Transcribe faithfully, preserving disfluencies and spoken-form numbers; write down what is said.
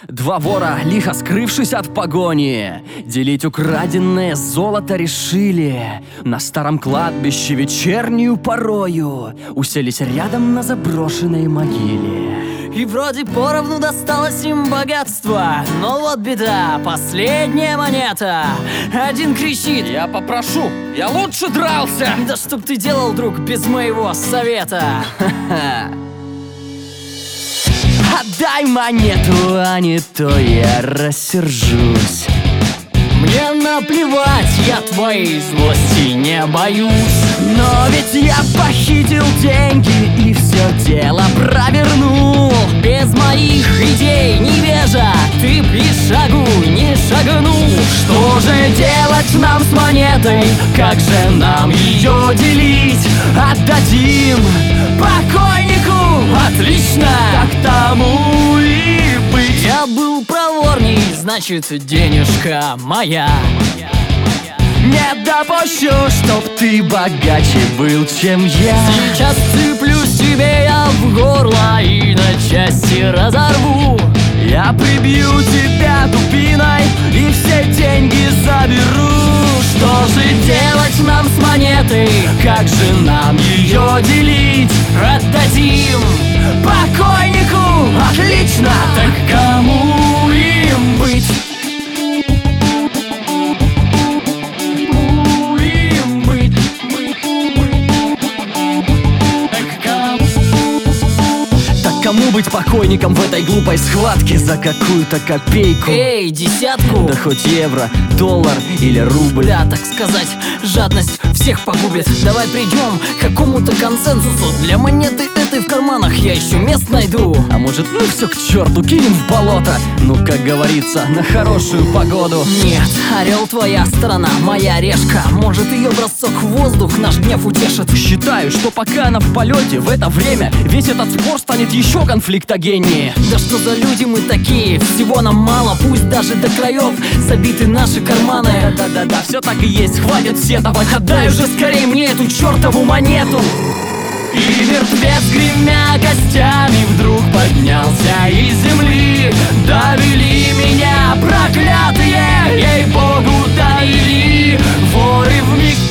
Два вора, лихо скрывшись от погони, делить украденное золото решили. На старом кладбище вечернюю порою уселись рядом на заброшенной могиле. И вроде поровну досталось им богатство, но вот беда, последняя монета. Один кричит: я попрошу, я лучше дрался. Да чтоб ты делал, друг, без моего совета. Отдай монету, а не то я рассержусь. Мне наплевать, я твоей злости не боюсь. Но ведь я похитил деньги и все дело провернул. Без моих идей, невежа, ты б и шагу не шагнул. Что же делать нам с монетой? Как же нам ее делить? Отдадим покойнику? Отлично! Так тому и быть. Я был проворней, значит, денежка моя. Не допущу, чтоб ты богаче был, чем я. Сейчас цеплюсь тебе я в горло и на части разорву. Я прибью тебя дубиной и все деньги заберу. Что же делать нам с монетой? Как же нам ее делить? Отдадим покойнику? Отлично! Так кому им быть? Кому быть покойником в этой глупой схватке за какую-то копейку? Эй, десятку! Да хоть евро, доллар или рубль. Да, так сказать, жадность всех погубит. Давай придем к какому-то консенсусу. Для монеты этой в карманах я еще мест найду. А может, ну все к черту, кинем в болото? Ну, как говорится, на хорошую погоду. Нет, орел твоя сторона, моя решка. Может, ее бросок в воздух наш гнев утешит. Считаю, что пока она в полете, в это время весь этот спор станет еще конфликтогеннее. Да что за люди мы такие? Всего нам мало, пусть даже до краев забиты наши карманы. Да-да-да, все так и есть, хватит сетовать. Отдай уже скорее мне эту чертову монету. И мертвец, гремя костями, вдруг поднялся из земли. Довели меня, проклятые, ей-богу, довели. Воры вмиг